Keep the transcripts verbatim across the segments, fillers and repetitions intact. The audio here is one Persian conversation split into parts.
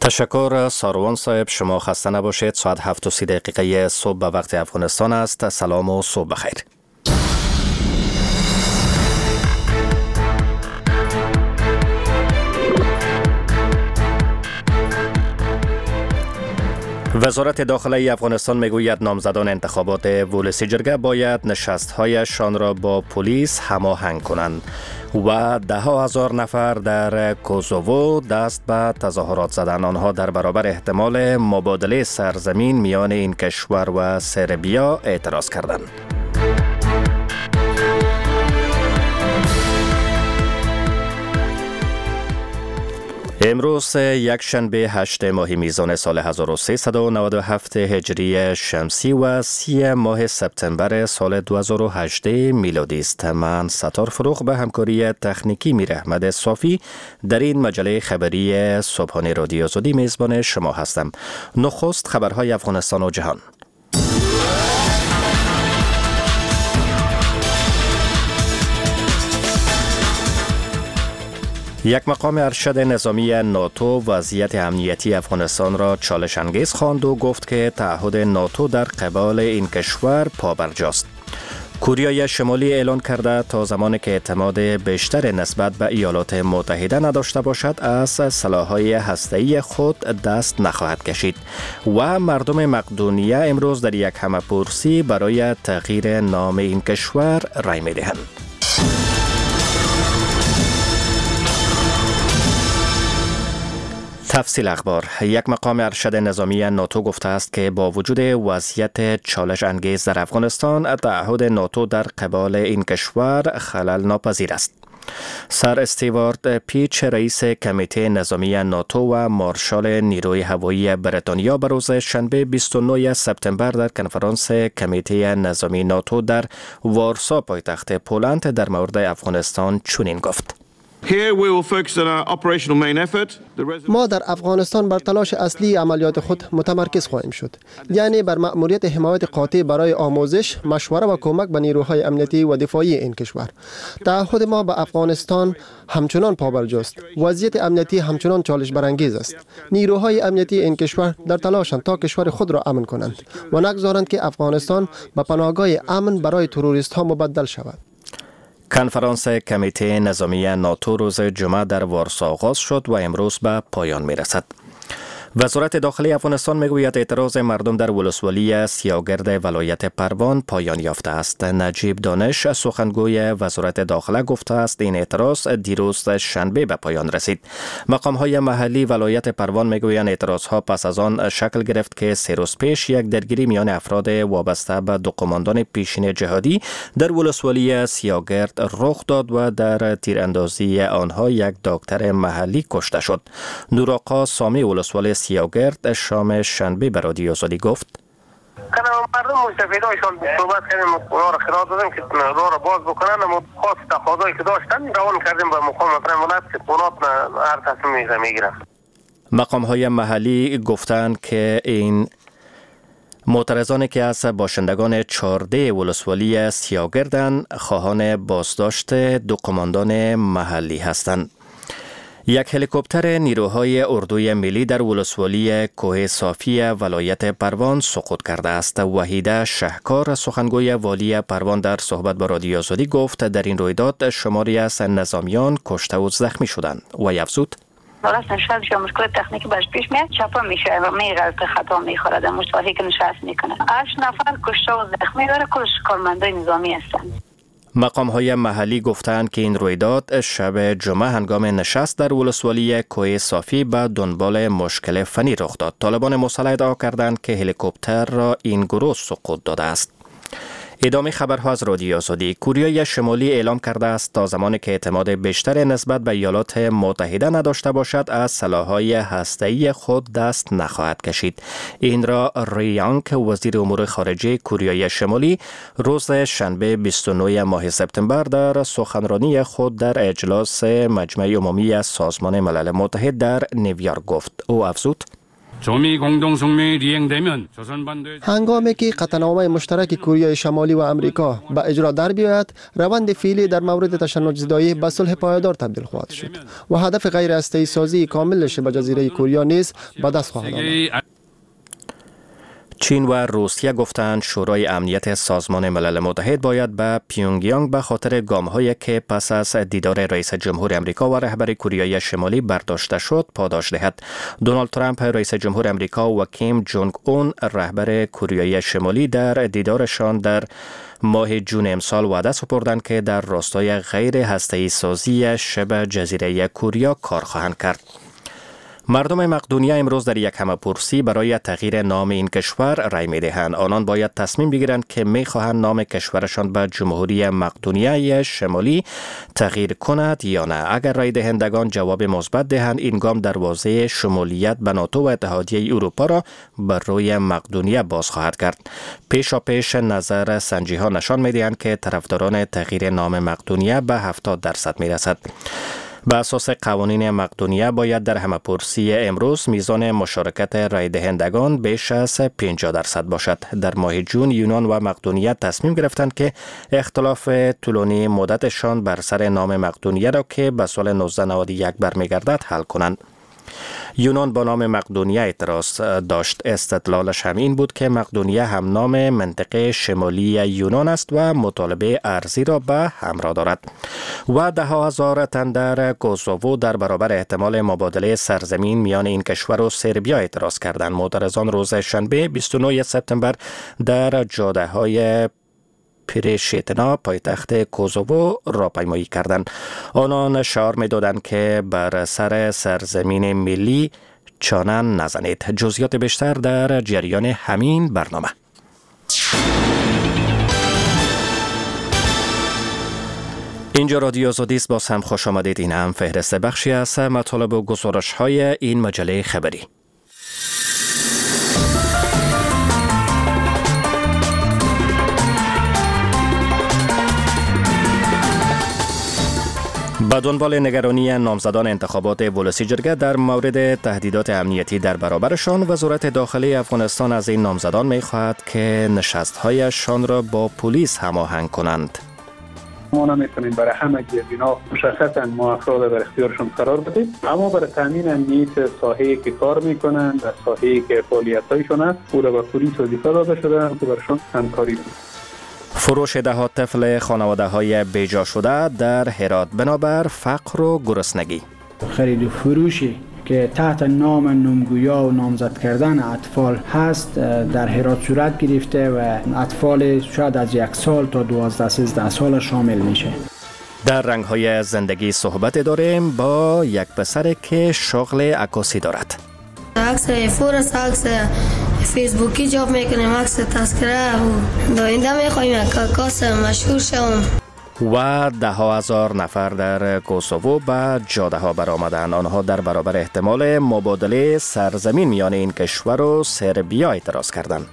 تشکر ساروان صاحب، شما خسته نباشید. ساعت هفت و سی دقیقه صبح به وقت افغانستان است. سلام و صبح بخیر. وزارت داخلی افغانستان میگوید نامزدان انتخابات ولسی جرگه باید نشست‌هایشان را با پلیس هماهنگ کنند و ده ها هزار نفر در کوزوو دست به تظاهرات زدند. آنها در برابر احتمال مبادله سرزمین میان این کشور و سربیا اعتراض کردند. امروز یک شنبه هشت ماه میزان سال هزار و سیصد و نود و هفت هجری شمسی و سی ماه سپتامبر سال دو هزار و هجده میلادی است. من ستار فروغ به همکاری تکنیکی میر احمد صافی در این مجله خبری صبحانه رادیو آزادی میزبان شما هستم. نخست خبرهای افغانستان و جهان. یک مقام ارشد نظامی ناتو وضعیت امنیتی افغانستان را چالش انگیز خواند و گفت که تعهد ناتو در قبال این کشور پابرجاست. کره شمالی اعلان کرده تا زمانی که اعتماد بیشتر نسبت به ایالات متحده نداشته باشد از سلاح‌های هسته‌ای خود دست نخواهد کشید و مردم مقدونیه امروز در یک همه‌پرسی برای تغییر نام این کشور رای می‌دهند. تفصیل اخبار. یک مقام ارشد نظامی ناتو گفته است که با وجود وضعیت چالش انگیز در افغانستان، تعهد ناتو در قبال این کشور خلل ناپذیر است. سر استیوارد پیچ، رئیس کمیته نظامی ناتو و مارشال نیروی هوایی بریتانیا، به روز شنبه بیست و نه سپتامبر در کنفرانس کمیته نظامی ناتو در وارسا پایتخت پولند در مورد افغانستان چنین گفت: ما در افغانستان بر تلاش اصلی عملیات خود متمرکز خواهیم شد، یعنی بر مأموریت حمایت قاطع برای آموزش، مشوره و کمک به نیروهای امنیتی و دفاعی این کشور. تعهد ما به افغانستان همچنان پابرجاست. وضعیت امنیتی همچنان چالش برانگیز است. نیروهای امنیتی این کشور در تلاشند تا کشور خود را امن کنند و نگذارند که افغانستان به پناهگاه امن برای تروریست ها مبدل شود. کنفرانس کمیته نظامی ناتو روز جمعه در وارسا آغاز شد و امروز به پایان می رسد. وزارت داخلی افغانستان میگوید اعتراض مردم در ولسوالی سیاگرد ولایت پروان پایان یافته است. نجیب دانش، سخنگوی وزارت داخله، گفته است این اعتراض دیروز شنبه به پایان رسید. مقام‌های محلی ولایت پروان میگویند اعتراض‌ها پس از آن شکل گرفت که سه روز پیش یک درگیری میان افراد وابسته به دو قماندان پیشین جهادی در ولسوالی سیاگرد رخ داد و در تیراندازی آنها یک دکتر محلی کشته شد. نورآقا سامی، ولسوالی سیاگرد، شام شنبه به رادیو آزادی گفت: کنم مردم مستفیدایشان صحبت کردیم، اونا را خیرات دادیم که راه را باز بکنن، اما خاص تقاضایی که داشتن روان کردیم به مقام محترم ولایت که قونات هر تصمیمی میگیرن. مقام‌های محلی گفتند که این معترضانی که از باشندگان چهارده ولسوالی سیاگردند خواهان بازداشت دو قماندان محلی هستند. یک هلیکوپتر نیروهای اردوی ملی در ولسوالی کوه صافی ولایت پروان سقوط کرده است. وحیده شهکار، سخنگوی والی پروان، در صحبت با رادیو آزادی گفت در این رویداد شماری از نظامیان کشته و زخمی شدند و افزود: راستن شاید شما مشکل تکنیکی باش پیش میاد، چپا میشه و میغلط خطا میخوره، مشتاقی که نشست میکنه. هشت نفر کشته و زخمی داره، کلش کارمندای نظامی هستند. مقام‌های محلی گفتند که این رویداد شب جمعه هنگام نشست در ولسوالی کوه صافی به دنبال مشکل فنی رخ داد. طالبان مسلح ادعا کردند که هلیکوپتر را این گروه سقوط داده است. ادامه خبرها از رادیو آزادی. کره شمالی اعلام کرده است تا زمانی که اعتماد بیشتر نسبت به ایالات متحده نداشته باشد از سلاح‌های هسته‌ای خود دست نخواهد کشید. این را ری یانگ، وزیر امور خارجه کره شمالی، روز شنبه بیست و نه ماه سپتامبر در سخنرانی خود در اجلاس مجمع عمومی سازمان ملل متحد در نیویورک گفت. او افزود: هنگامی که قطعنامه مشترک کره شمالی و امریکا به اجرا در بیاید، روند فعلی در مورد تشنج زدایی به صلح پایدار تبدیل خواهد شد و هدف غیر هسته‌ای سازی کامل شبه جزیره کره نیز به دست خواهد آمد. چین و روسیه گفتند شورای امنیت سازمان ملل متحد باید به پیونگیانگ به خاطر گام‌هایی که پس از دیدار رئیس جمهور امریکا و رهبر کره شمالی برداشته شد پاداش دهد. دونالد ترامپ رئیس جمهور امریکا و کیم جونگ اون رهبر کره شمالی در دیدارشان در ماه جون امسال وعده سپردند که در راستای غیر هسته‌ای سازی شبه جزیره کره کار خواهند کرد. مردم مقدونیه امروز در یک همه‌پرسی برای تغییر نام این کشور رای می‌دهند. آنان باید تصمیم بگیرند که می‌خواهند نام کشورشان به جمهوری مقدونیه شمالی تغییر کند یا نه. اگر رای دهندگان جواب مثبت دهند، این گام دروازه شمولیت به ناتو و اتحادیه اروپا را بر روی مقدونیه باز خواهد کرد. پیشا پیش نظر سنجی‌ها نشان می‌دهند که طرفداران تغییر نام مقدونیه به هفتاد درصد می‌رسد. به اساس قوانین مقدونیه باید در همه‌پرسی امروز میزان مشارکت رای دهندگان بیش از پنجاه درصد باشد. در ماه جون یونان و مقدونیه تصمیم گرفتند که اختلاف طولانی مدتشان بر سر نام مقدونیه را که به سال نوزده نود و یک برمیگردد حل کنند. یونان با نام مقدونیه اعتراض داشت. استدلالش هم این بود که مقدونیه هم نام منطقه شمالی یونان است و مطالبه ارضی را به همراه دارد. و ده ها هزار تن در کوزوو در برابر احتمال مبادله سرزمین میان این کشور و سربیا اعتراض کردند. معترضان روز شنبه بیست و نه سپتامبر در جاده های پریشتنا پایتخت کوزوو راهپیمایی کردند. آنان شعار می‌دادند که بر سر سرزمین ملی چانه نزنید. جزئیات بیشتر در جریان همین برنامه. اینجا رادیو آزادی است. باز هم خوش آمدید. این هم فهرست بخشی از مطالب و گزارش‌های این مجله خبری. به دنبال نگرانی نامزدان انتخابات ولسی جرگه در مورد تهدیدات امنیتی در برابرشان، وزارت داخلی افغانستان از این نامزدان می‌خواهد که نشست‌هایشان را با پلیس هماهنگ کنند. ما نمیتونیم برای همه از اینا مشخصا ما افراد در اختیارشون قرار بدیم، اما برای تامین امنیت ساحه‌ای که کار میکنند و ساحه‌ای که فعالیت‌هایشون است او را به پلیس وظیفه داده شده که برشون همکاری کنند. فروش ده ها طفل خانواده های بیجا شده در هرات بنابر فقر و گرسنگی. خرید و فروشی که تحت نام نامگویا و نامزد کردن اطفال هست در هرات صورت گرفته و اطفال شاید از یک سال تا دوازده سیزده سال شامل میشه. در رنگ های زندگی صحبت داریم با یک پسر که شغل عکاسی دارد. عکس فورس، عکس فیسبوکی جاب میکنیم، عکس تذکره و داینده میخواییم که عکاس مشهور شوم. و ده ها هزار نفر در کوسوو به جاده ها برآمدند. آنها در برابر احتمال مبادله سرزمین میان این کشور و سربیا اعتراض کردند.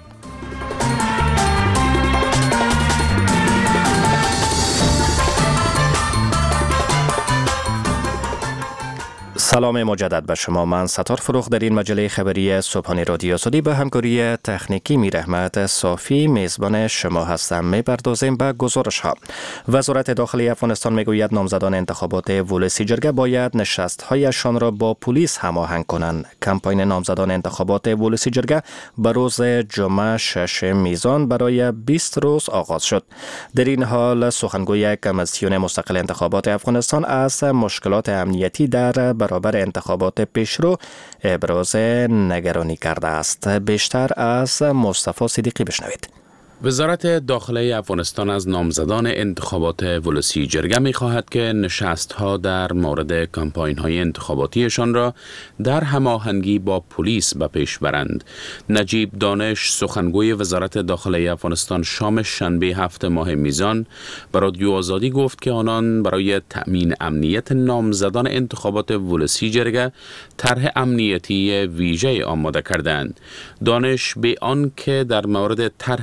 سلام مجدد به شما. من ستار فروخ در این مجله خبری صبحانه رادیو آزادی به همکاری تکنیکی میر احمد صافی میزبان شما هستم. میپردازیم به گزارش ها. وزارت داخلی افغانستان میگوید نامزدان انتخابات ولسی جرگه باید نشست هایشان را با پلیس هماهنگ کنند. کمپاین نامزدان انتخابات ولسی جرگه به روز جمعه شش میزان برای بیست روز آغاز شد. در این حال سخنگوی کمیسیون مستقل انتخابات افغانستان از مشکلات امنیتی در برابر انتخابات پیشرو ابراز نگرانی کرده است. بیشتر از مصطفی صدیقی بشنوید. وزارت داخلی افغانستان از نامزدان انتخابات ولسی جرگه می خواهد که نشست‌ها در مورد کمپاین‌های انتخاباتیشان را در هماهنگی با پلیس به پیش برند. نجیب دانش سخنگوی وزارت داخلی افغانستان شام شنبه هفت ماه میزان به رادیو آزادی گفت که آنان برای تأمین امنیت نامزدان انتخابات ولسی جرگه طرح امنیتی ویژه آماده کردند. دانش به آن که در مورد طرح امنیتی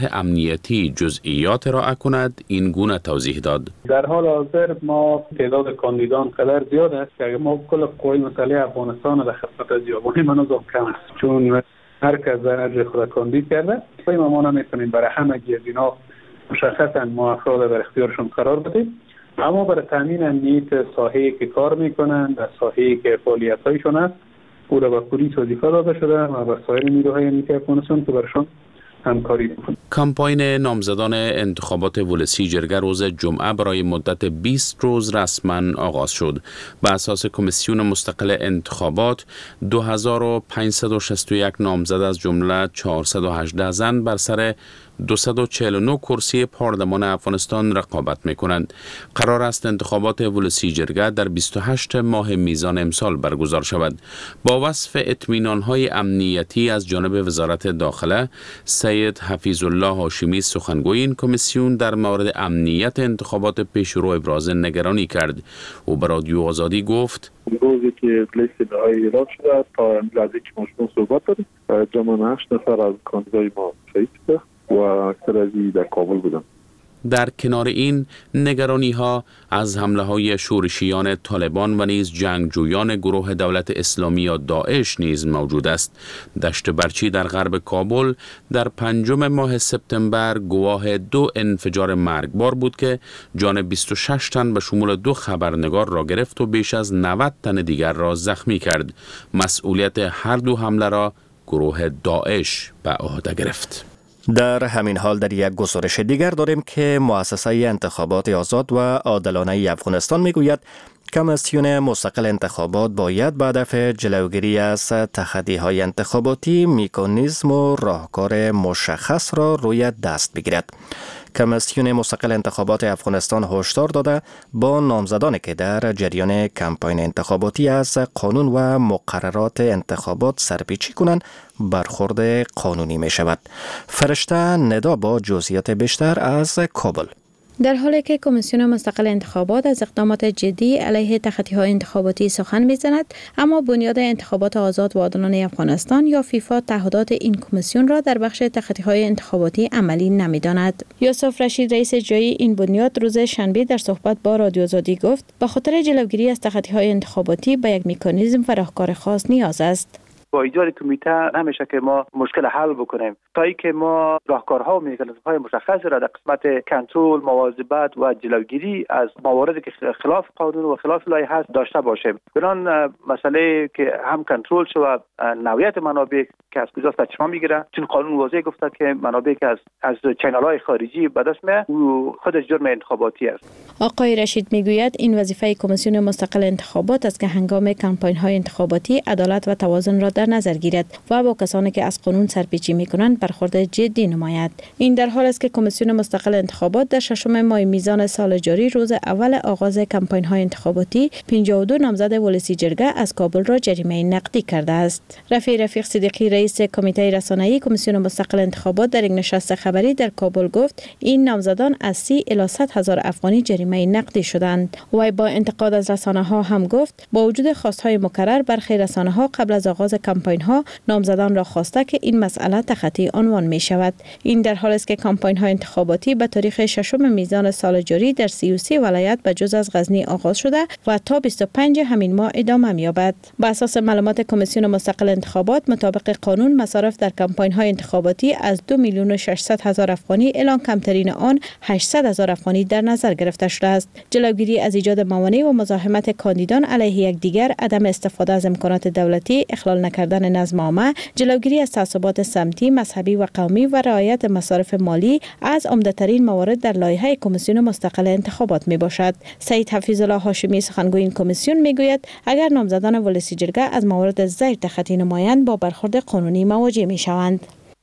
امنیتی جزئیات را کند، این گونه توضیح داد. در حال حاضر ما تعداد کاندیدان قدر زیاد است که اگر ما کل قوای مسلح افغانستان در خدمت جوابانی منظم کم است، چون هر کس در اجر خود کاندید کرده. ما ما نمیتونیم برای همه از اینا مشخصا ما افراد در اختیارشون قرار بدیم، اما برای تامین امنیت ساحه‌ای که کار میکنند در ساحه‌ای که فعالیت‌هایشون است، او را به پلیس وظیفه داده شده و به سایر نیروهای امنیتی افغانستان که برشان همکاری می‌کنند. کمپاین نامزدان انتخابات ولسی جرگه روز جمعه برای مدت بیست روز رسما آغاز شد. به اساس کمیسیون مستقل انتخابات دو هزار و پانصد و شصت و یک نامزد از جمله چهارصد و هجده زن بر سر دویست و چهل و نه کرسی پارلمان افغانستان رقابت می‌کنند. قرار است انتخابات ولسی جرگه در بیست و هشتم ماه میزان امسال برگزار شود. با وصف اطمینان‌های امنیتی از جانب وزارت داخله، سید حفیظ الله هاشمی سخنگوی این کمیسیون در مورد امنیت انتخابات پیشرو ابراز نگرانی کرد. او به رادیو آزادی گفت: روزی که لیست نهایی اعلام شده تا لحظه که ما شما صحبت داریم، جمع هشت نفر از کاندیدای ما شهید شده و اکثر از در کابل بودن. در کنار این نگرانی ها از حمله های شورشیان طالبان و نیز جنگجویان گروه دولت اسلامی یا داعش نیز موجود است. دشت برچی در غرب کابل در پنجم ماه سپتامبر گواه دو انفجار مرگبار بود که جان بیست و شش تن به شمول دو خبرنگار را گرفت و بیش از نود تن دیگر را زخمی کرد. مسئولیت هر دو حمله را گروه داعش به عهده گرفت. در همین حال در یک گزارش دیگر داریم که مؤسسه انتخابات آزاد و عادلانه افغانستان میگوید کمیسیون مستقل انتخابات باید به هدف جلوگیری از تخطی‌های انتخاباتی مکانیزم و راهکار مشخص را روی دست بگیرد. کمیسیون مستقل انتخابات افغانستان هشدار داده با نامزدانی که در جریان کمپاین انتخاباتی از قانون و مقررات انتخابات سرپیچی کنند برخورد قانونی می شود. فرشته ندا با جزئیات بیشتر از کابل. در حالی که کمیسیون مستقل انتخابات از اقدامات جدی علیه تخطی‌های انتخاباتی سخن می‌زند، اما بنیاد انتخابات آزاد و عادلانه افغانستان یا فیفا تعهدات این کمیسیون را در بخش تخطی‌های انتخاباتی عملی نمی‌داند. یوسف رشید رئیس اجرایی این بنیاد روز شنبه در صحبت با رادیو آزادی گفت: به خاطر جلوگیری از تخطی‌های انتخاباتی به یک مکانیزم و راهکار خاص نیاز است. با ایجاد کمیته نمیشه که ما مشکل حل بکنیم تا اینکه ما راهکارها و مکانیزم‌های مشخص را در قسمت کنترل، مواظبت و جلوگیری از مواردی که خلاف قانون و خلاف لایحه است داشته باشیم. بنان مسئله که هم کنترل شود، نوعیت منابع که از کجاست چشم میگیره، چون قانون واضح گفته که منابع که از از چنل‌های خارجی به دست میاد او خودش جرم انتخاباتی است. آقای رشید میگوید این وظیفه کمیسیون مستقل انتخابات است که هنگام کمپاین‌های انتخاباتی عدالت و توازن را در نظر گیرد و با کسانی که از قانون سرپیچی میکنند برخورد جدی نماید. این در حال است که کمیسیون مستقل انتخابات در ششم ماه میزان سال جاری روز اول آغاز کمپاین‌های انتخاباتی پنجاه و دو نامزد ولسی جرگه از کابل را جریمه نقدی کرده است. رفیع رفیق صدیقی رئیس کمیته رسانه‌ای کمیسیون مستقل انتخابات در یک نشست خبری در کابل گفت این نامزدان از سی الی صد هزار افغانی جریمه نقدی شدند. وی با انتقاد از رسانه‌ها هم گفت با وجود خواست‌های مکرر برخی رسانه‌ها قبل از آغاز کمپاین ها نامزدان را خواسته که این مسئله تخطی عنوان می شود. این در حال است که کمپاین های انتخاباتی به تاریخ ششم میزان سال جاری در سی و سه ولایت به جز از غزنی آغاز شده و تا بیست و پنج همین ماه ادامه می یابد. بر اساس معلومات کمیسیون مستقل انتخابات مطابق قانون مصارف در کمپاین های انتخاباتی از دو میلیون و ششصد هزار افغانی الی کمترین آن هشتصد هزار افغانی در نظر گرفته شده است. جلوگیری از ایجاد موانع و مزاحمت کاندیدان علیه یکدیگر، عدم استفاده از امکانات دولتی، اخلال نکردن نظم عامه، جلوگیری از تعصبات سمتی، مذهبی و قومی و رعایت مصارف مالی از عمده‌ترین موارد در لایحه کمیسیون مستقل انتخابات می باشد. سید حفیظ الله هاشمی سخنگوی این کمیسیون می گوید اگر نامزدان ولسی جرگه از موارد زیر تخطی نمایند با برخورد قانونی مواجه می شوند.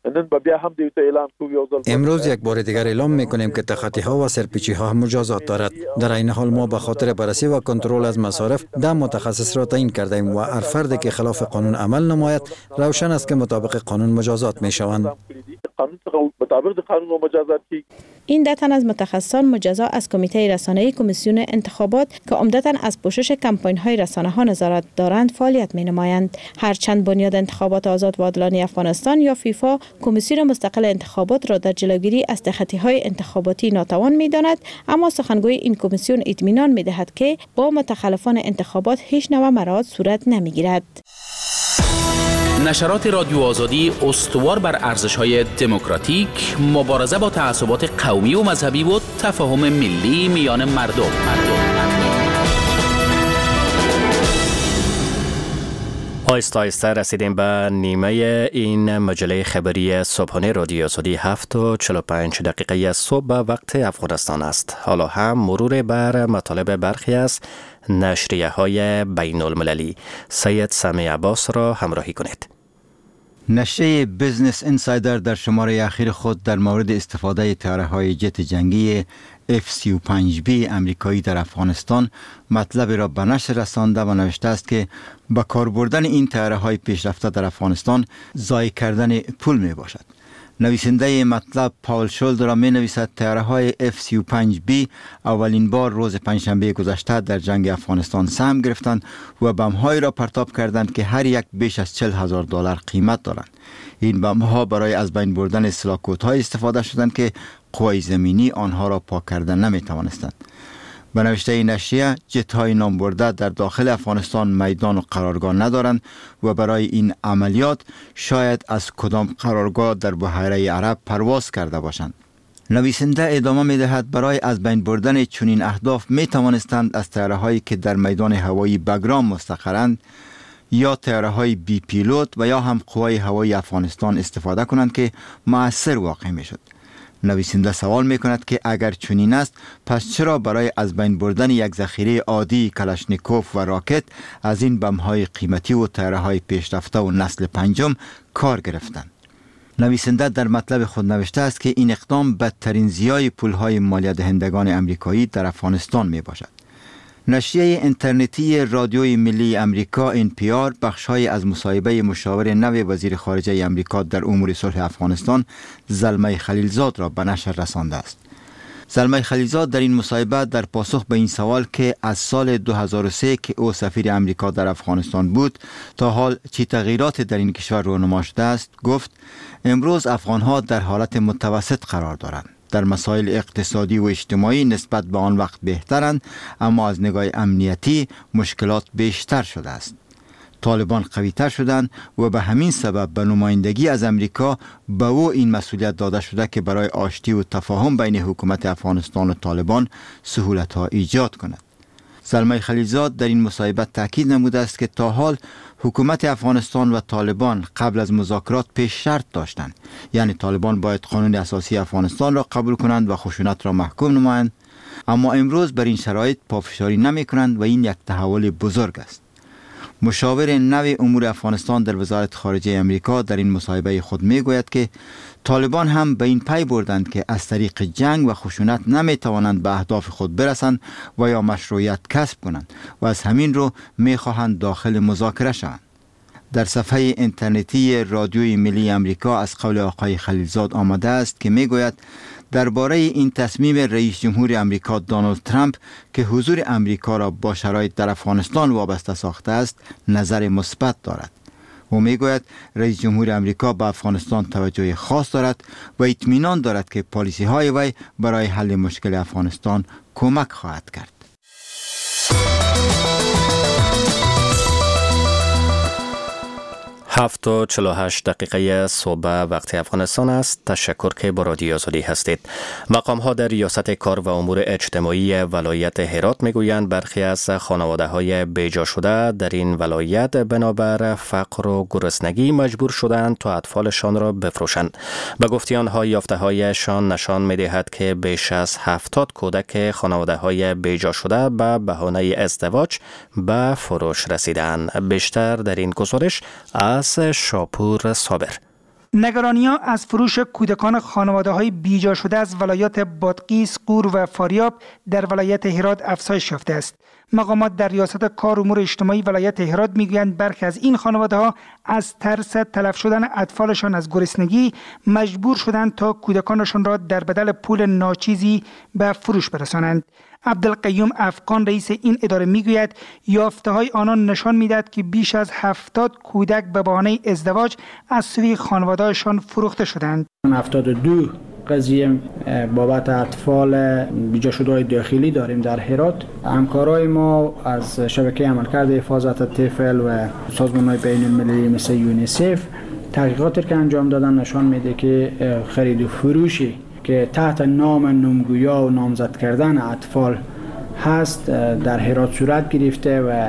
امروز یک بار دیگر اعلام میکنیم که تخطی ها و سرپیچی ها مجازات دارد. در این حال ما به خاطر بررسی و کنترل از مصارف ده متخصص را تعیین کردیم و هر فردی که خلاف قانون عمل نماید روشن است که مطابق قانون مجازات می شوند. قانون مطابق قانون مجازات کی. این ده تن از متخصصان مجزا از کمیته رسانه‌ای کمیسیون انتخابات که عمدتاً از پوشش کمپاین‌های رسانه‌ها نظارت دارند فعالیت می‌نمایند. هرچند بنیاد انتخابات آزاد و عادلانه افغانستان یا فیفا کمیسیون مستقل انتخابات را در جلوگیری از تخطی‌های انتخاباتی ناتوان می‌داند، اما سخنگوی این کمیسیون اطمینان می‌دهد که با متخلفان انتخابات هیچ نوع مراعات صورت نمی‌گیرد. نشرات رادیو آزادی استوار بر ارزش‌های دموکراتیک، مبارزه با تعصبات قومی و مذهبی و تفاهم ملی میان مردم. مردم. آیسته آیسته رسیدیم به نیمه این مجله خبری صبحانه رادیو آزادی. هفت و چهل و پنج دقیقه صبح به وقت افغانستان است. حالا هم مرور بر مطالب برخی از نشریه های بین المللی. سید سمی عباس را همراهی کنید. نشریه بیزنس اینسایدر در شماره اخیر خود در مورد استفاده طیاره‌های جت جنگی اف سی و پنج بی امریکایی در افغانستان مطلب را به نشر رسانده و نوشته است که با کار بردن این طیاره‌های پیشرفته در افغانستان ضایع کردن پول می باشد. نویسنده مطلب پاول شولد را می نویسد طیاره‌های اف سی و پنج بی اولین بار روز پنجشنبه گذشته در جنگ افغانستان سهم گرفتند و بم‌هایی را پرتاب کردند که هر یک بیش از چهل هزار دلار قیمت دارند. این بم‌ها برای از بین بردن سلاک‌های استفاده شدند که قوای زمینی آنها را پاک کردن نمی توانستند. به نوشته نشریه، جت‌های نام برده در داخل افغانستان میدان و قرارگاه ندارند و برای این عملیات شاید از کدام قرارگاه در بحیره عرب پرواز کرده باشند. نویسنده ادامه می دهد برای از بین بردن چنین اهداف می توانستند از طیاره‌هایی که در میدان هوایی بگرام مستقرند یا طیاره‌های بی پیلوت و یا هم قوای هوایی افغانستان استفاده کنند که مؤثر واقع می شد. نویسنده سوال می کند که اگر چنین است پس چرا برای از بین بردن یک ذخیره عادی کلاشنیکوف و راکت از این بم‌های قیمتی و طیاره‌های پیشرفته و نسل پنجم کار گرفتند؟ نویسنده در مطلب خود نوشته است که این اقدام بدترین ضیاع پول‌های مالیه دهندگان امریکایی در افغانستان می باشد. نشریه اینترنتی رادیوی ملی امریکا ان پی آر بخش‌های از مصاحبه مشاور نو وزیر خارجه امریکا در امور صلح افغانستان زلمه خلیلزاد را به نشر رسانده است. زلمه خلیلزاد در این مصاحبه در پاسخ به این سوال که از سال دو هزار و سه که او سفیر امریکا در افغانستان بود تا حال چه تغییرات در این کشور رونما شده است گفت امروز افغان‌ها در حالت متوسط قرار دارند. در مسائل اقتصادی و اجتماعی نسبت به آن وقت بهترند، اما از نگاه امنیتی مشکلات بیشتر شده است. طالبان قوی‌تر شدند و به همین سبب به نمایندگی از امریکا به او این مسئولیت داده شده که برای آشتی و تفاهم بین حکومت افغانستان و طالبان سهولت‌ها ایجاد کند. زلمه خلیلزاد در این مصاحبه تاکید نموده است که تا حال حکومت افغانستان و طالبان قبل از مذاکرات پیش شرط داشتند، یعنی طالبان باید قانون اساسی افغانستان را قبول کنند و خشونت را محکوم نمایند، اما امروز بر این شرایط پافشاری نمی کنند و این یک تحول بزرگ است. مشاور نو امور افغانستان در وزارت خارجه امریکا در این مصاحبه خود می گوید که طالبان هم به این پی بردند که از طریق جنگ و خشونت نمی توانند به اهداف خود برسند و یا مشروعیت کسب کنند و از همین رو می خواهند داخل مذاکره شوند. در صفحه اینترنتی رادیوی ملی امریکا از قول آقای خلیلزاد آمده است که می گوید درباره این تصمیم رئیس جمهور امریکا دونالد ترامپ که حضور امریکا را با شرایط در افغانستان وابسته ساخته است نظر مثبت دارد. او می گوید رئیس جمهور امریکا به افغانستان توجه خاص دارد و اطمینان دارد که پالیسی های وی برای حل مشکل افغانستان کمک خواهد کرد. هفت و چهل و هشت دقیقه صبح وقت افغانستان است. تشکر که با رادیو آزادی هستید. مقام ها در ریاست کار و امور اجتماعی ولایت هرات میگویند برخی از خانواده های بیجا شده در این ولایت بنابر فقر و گرسنگی مجبور شدند تا اطفالشان را بفروشند. به گفته آنها یافته هایشان نشان میدهد که بیش از هفتاد کودک خانواده های بیجا شده به بهانه ازدواج به فروش رسیدند. بیشتر در این گزارش از شاپور صابر. نگرانی‌ها از فروش کودکان خانواده‌های بیجا شده از ولایات بادغیس، غور و فاریاب در ولایت هرات افزایش یافته است. مقامات در ریاست کار امور اجتماعی ولایت هرات میگویند برخی از این خانواده ها از ترس تلف شدن اطفالشان از گرسنگی مجبور شدند تا کودکانشان را در بدل پول ناچیزی به فروش برسانند. عبدالقیوم افغان رئیس این اداره میگوید یافته های آنان نشان میدهد که بیش از هفتاد کودک به بهانه ازدواج از سوی خانواده‌شان فروخته شدند. هفتاد و دو قضیه بابت اطفال بیجا شده داخلی داریم در هرات. همکارای ما از شبکه عملکرد حفاظت طفل و سازمان‌های بین‌المللی مثل یونیسف تحقیقاتی که انجام دادن نشان میده که خرید و فروشی که تحت نام نمگویا و نامزد کردن اطفال هست در هرات صورت گرفته و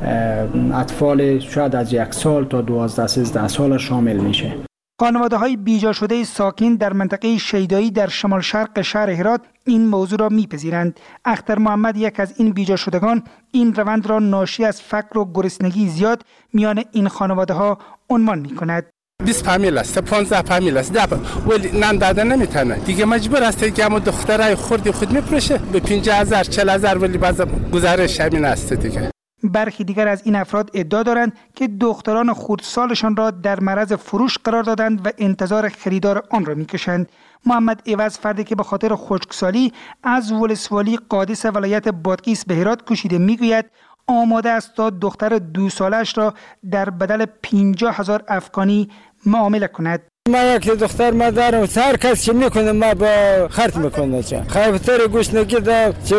اطفال شاید از یک سال تا دوازده سیزده سال شامل میشه. خانواده های بیجا شده ساکن در منطقه شیدایی در شمال شرق شهر هرات این موضوع را میپذیرند. اختر محمد یک از این بیجا شدگان این روند را ناشی از فقر و گرسنگی زیاد میان این خانواده ها عنوان میکند. بیست فامیل است، پانزده فامیل است، ده ولی نان دادن نمیتونه. دیگه مجبور است که همون دخترای خردی خود میپروشه به پنجاه هزار چهل هزار ولی باز گزارش همین است دیگه. برخی دیگر از این افراد ادعا دارند که دختران خردسالشان را در معرض فروش قرار دادند و انتظار خریدار آن را میکشند. محمد عوض فردی که به خاطر خشکسالی از ولسوالی قادس ولایت بادغیس به هرات کوشیده میگوید آماده است تا دختر دو سالش را در بدل پنجاه هزار افغانی معامله کند. ما یک دختر ما دارم، هر کس چی میکنه ما با خرط میکنه. چه خاطر گوشنگی دا چه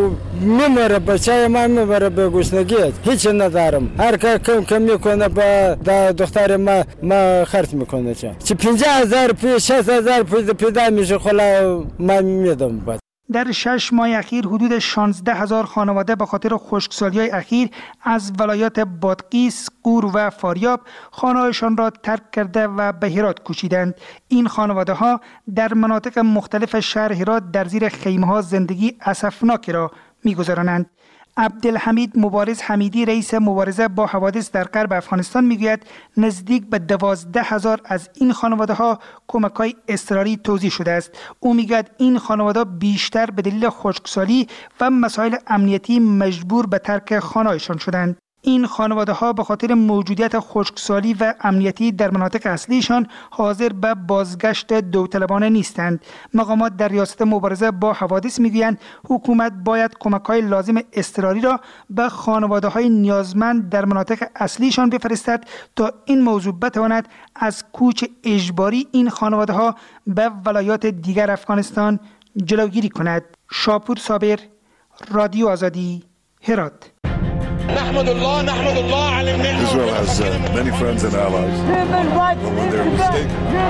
میمره بچه ما میبره به گوشنگی هیچ ندارم. هر کس کم کم میکنه با دختر ما ما خرط میکنه. چه چه پنجاه هزار پی شصت هزار پی پیدا میشه خلا ما میدم. بعد در شش ماه اخیر حدود شانزده هزار خانواده به خاطر خشکسالی‌های اخیر از ولایات بادغیس، غور و فاریاب خانه‌هایشان را ترک کرده و به هرات کوچیدند. این خانواده‌ها در مناطق مختلف شهر هرات در زیر خیمه‌ها زندگی اسفناکی را می‌گذرانند. عبدالحمید مبارز حمیدی رئیس مبارزه با حوادث در غرب افغانستان میگوید نزدیک به دوازده هزار از این خانواده ها کمک های اضطراری توزیع شده است. او میگوید این خانواده بیشتر به دلیل خشکسالی و مسائل امنیتی مجبور به ترک خانه‌هایشان شدند. این خانواده ها به خاطر موجودیت خشکسالی و امنیتی در مناطق اصلیشان حاضر به بازگشت داوطلبانه نیستند. مقامات در ریاست مبارزه با حوادث میگویند حکومت باید کمک‌های لازم اضطراری را به خانواده های نیازمند در مناطق اصلیشان بفرستد تا این موضوع بتواند از کوچ اجباری این خانواده ها به ولایات دیگر افغانستان جلوگیری کند. شاپور صابر، رادیو آزادی، هرات. نحمد الله نحمد الله على النعمة. Israel has uh, many friends and allies. When they're mistaken.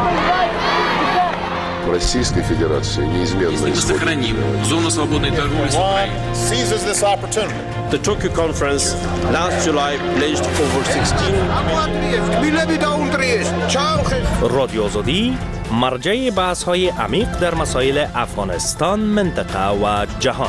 Российской Федерации неизменно сохраним зону свободной торговли с Украиной. Seizes this opportunity. The Tokyo conference last July pledged over sixteen. رادیو آزادی مرجع بحث‌های عمیق در مسائل افغانستان، منطقه و جهان.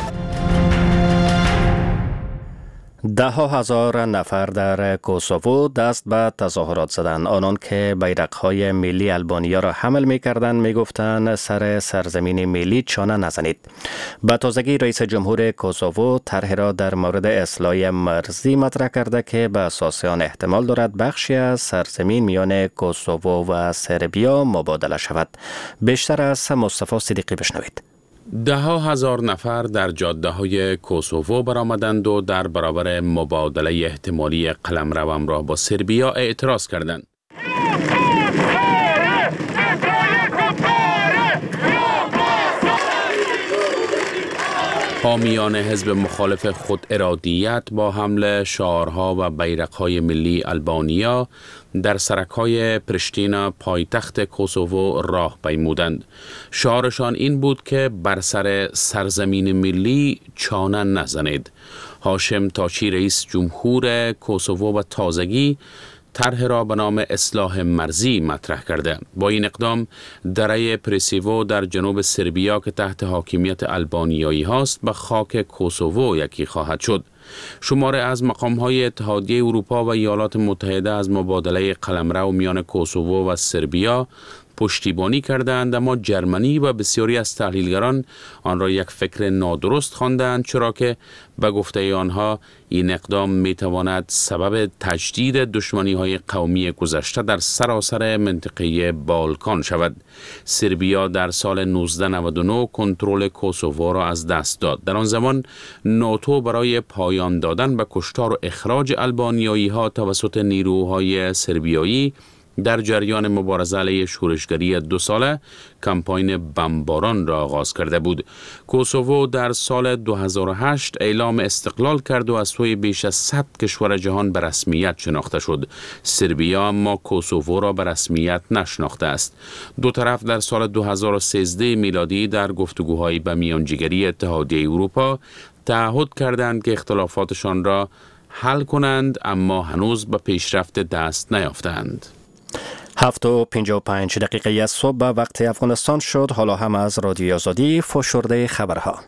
ده ها هزار نفر در کوسوو دست به تظاهرات زدند. آنان که بیرق‌های ملی البانیا را حمل می‌کردند می‌گفتند سر سرزمین ملی چانه نزنید. به تازگی رئیس جمهور کوسوو طرحی را در مورد اصلاح مرزی مطرح کرده که به اساس آن احتمال دارد بخشی از سرزمین میان کوسوو و سربیا مبادله شود. بیشتر از مصطفی صدیقی بشنوید. ده ها هزار نفر در جاده های کوسوو برآمدند و در برابر مبادله احتمالی قلمرو همراه با سربیا اعتراض کردند. حامیان حزب مخالف خود ارادیت با حمل شعارها و بیرق‌های ملی البانیا در سرک‌های پرشتینا پایتخت کوسوو راه پیمودند. شعارشان این بود که بر سر سرزمین ملی چانه نزنید. هاشم تاچی رئیس جمهور کوسوو و تازگی طرح را به نام اصلاح مرزی مطرح کرده. با این اقدام دره پرسیوو در جنوب سربیا که تحت حاکمیت البانیایی هاست به خاک کوسوو یکی خواهد شد. شماره از مقام‌های اتحادیه اروپا و ایالات متحده از مبادله قلمرو میان کوسوو و سربیا پشتیبانی کردند، اما جرمنی و بسیاری از تحلیلگران آن را یک فکر نادرست خواندند، چرا که به گفته آنها این اقدام میتواند سبب تجدید دشمنی‌های قومی گذشته در سراسر منطقه بالکان شود. سربیا در سال نوزده نود و نه کنترل کوسوو را از دست داد. در آن زمان ناتو برای پایان دادن به کشتار و اخراج آلبانیایی‌ها توسط نیروهای سربیایی در جریان مبارزه علیه شورشگری دو ساله کمپاین بمباران را آغاز کرده بود. کوسوو در سال دو هزار و هشت اعلام استقلال کرد و از سوی بیش از صد کشور جهان به رسمیت شناخته شد. سربیا اما کوسوو را به رسمیت نشناخته است. دو طرف در سال دو هزار و سیزده میلادی در گفتگوهای به میانجیگری اتحادیه اروپا تعهد کردند که اختلافاتشان را حل کنند، اما هنوز به پیشرفت دست نیافتند. هفت و پنجاه و پنج دقیقه از صبح به وقت افغانستان شد. حالا هم از رادیوی آزادی فشرده خبرها.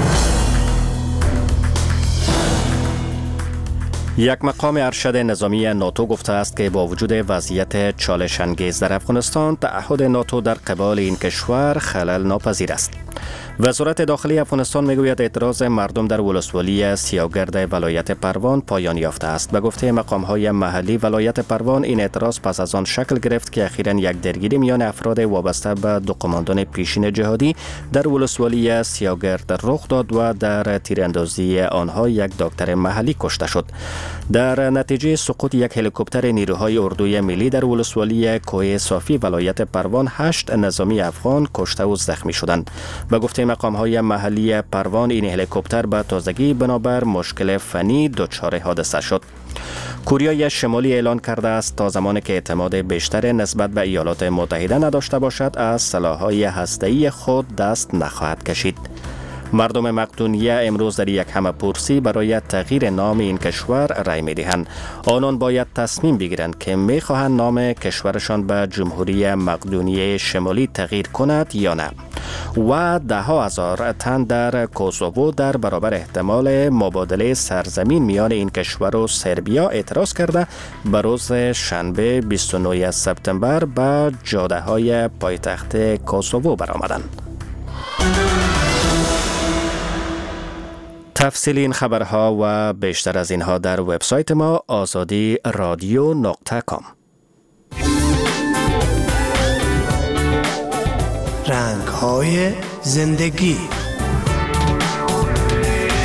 یک مقام ارشد نظامی ناتو گفته است که با وجود وضعیت چالش انگیز در افغانستان، تعهد ناتو در قبال این کشور خلل ناپذیر است. وزارت داخلی افغانستان میگوید اعتراض مردم در ولسوالی سیاگرد ولایت پروان پایان یافته است. به گفته مقام‌های محلی ولایت پروان، این اعتراض پس از آن شکل گرفت که اخیراً یک درگیری میان افراد وابسته به دو قماندان پیشین جهادی در ولسوالی سیاگرد رخ داد و در تیراندازی آنها یک دکتر محلی کشته شد. در نتیجه سقوط یک هلیکوپتر نیروهای اردوی ملی در ولسوالی کوه صافی ولایت پروان، هشت نظامی افغان کشته و زخمی شدند. به گفته مقام‌های محلی پروان، این هلیکوپتر به تازگی بنابر مشکل فنی دچار حادثه شد. کره شمالی اعلان کرده است تا زمانی که اعتماد بیشتر نسبت به ایالات متحده نداشته باشد، از سلاح‌های هسته‌ای خود دست نخواهد کشید. مردم مقدونیه امروز در یک همه‌پرسی برای تغییر نام این کشور رای می‌دهند. آنان باید تصمیم بگیرند که می‌خواهند نام کشورشان به جمهوری مقدونیه شمالی تغییر کند یا نه. و ده ها هزار تن در کوسوو در برابر احتمال مبادله سرزمین میان این کشور و سربیا اعتراض کرده به روز شنبه بیست و نه سپتامبر به جاده‌های پایتخت کوسوو برآمدند. تفصیل این خبرها و بیشتر از اینها در وبسایت ما آزادی رادیو نقطه کام. رنگ‌های زندگی.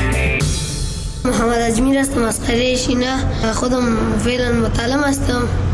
محمد اجمیر هستم از قریه شینه. خودم فعلا متعلم هستم.